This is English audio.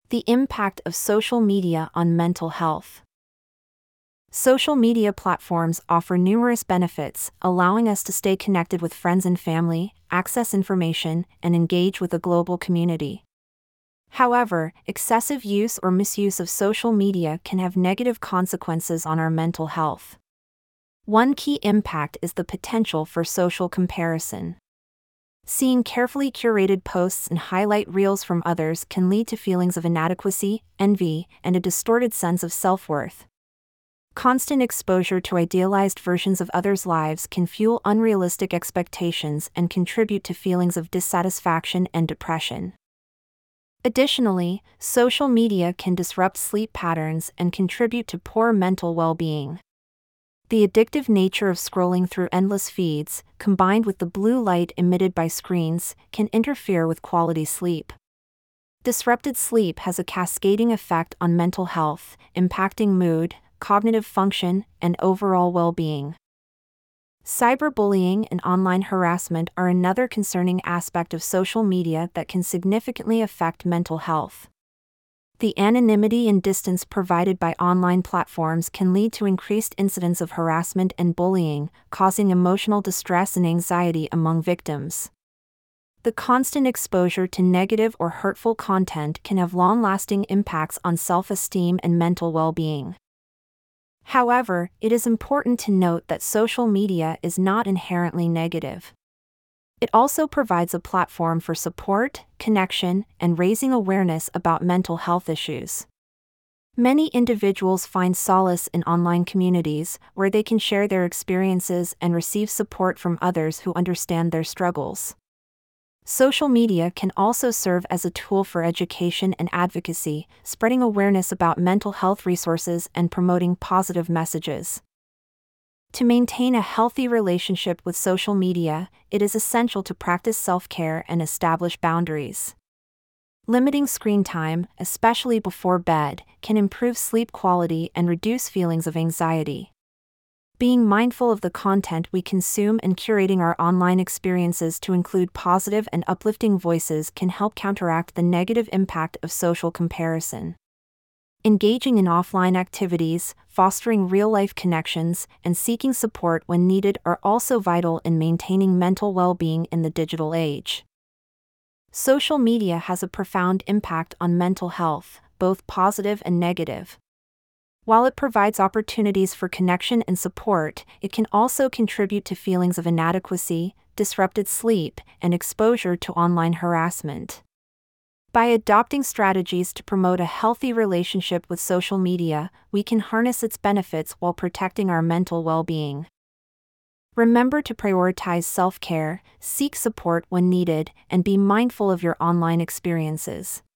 The impact of social media on mental health. Social media platforms offer numerous benefits, allowing us to stay connected with friends and family, access information, and engage with a global community. However, excessive use or misuse of social media can have negative consequences on our mental health. One key impact is the potential for social comparison. Seeing carefully curated posts and highlight reels from others can lead to feelings of inadequacy, envy, and a distorted sense of self-worth. Constant exposure to idealized versions of others' lives can fuel unrealistic expectations and contribute to feelings of dissatisfaction and depression. Additionally, social media can disrupt sleep patterns and contribute to poor mental well-being. The addictive nature of scrolling through endless feeds, combined with the blue light emitted by screens, can interfere with quality sleep. Disrupted sleep has a cascading effect on mental health, impacting mood, cognitive function, and overall well-being. Cyberbullying and online harassment are another concerning aspect of social media that can significantly affect mental health. The anonymity and distance provided by online platforms can lead to increased incidents of harassment and bullying, causing emotional distress and anxiety among victims. The constant exposure to negative or hurtful content can have long-lasting impacts on self-esteem and mental well-being. However, it is important to note that social media is not inherently negative. It also provides a platform for support, connection, and raising awareness about mental health issues. Many individuals find solace in online communities, where they can share their experiences and receive support from others who understand their struggles. Social media can also serve as a tool for education and advocacy, spreading awareness about mental health resources and promoting positive messages. To maintain a healthy relationship with social media, it is essential to practice self-care and establish boundaries. Limiting screen time, especially before bed, can improve sleep quality and reduce feelings of anxiety. Being mindful of the content we consume and curating our online experiences to include positive and uplifting voices can help counteract the negative impact of social comparison. Engaging in offline activities, fostering real-life connections, and seeking support when needed are also vital in maintaining mental well-being in the digital age. Social media has a profound impact on mental health, both positive and negative. While it provides opportunities for connection and support, it can also contribute to feelings of inadequacy, disrupted sleep, and exposure to online harassment. By adopting strategies to promote a healthy relationship with social media, we can harness its benefits while protecting our mental well-being. Remember to prioritize self-care, seek support when needed, and be mindful of your online experiences.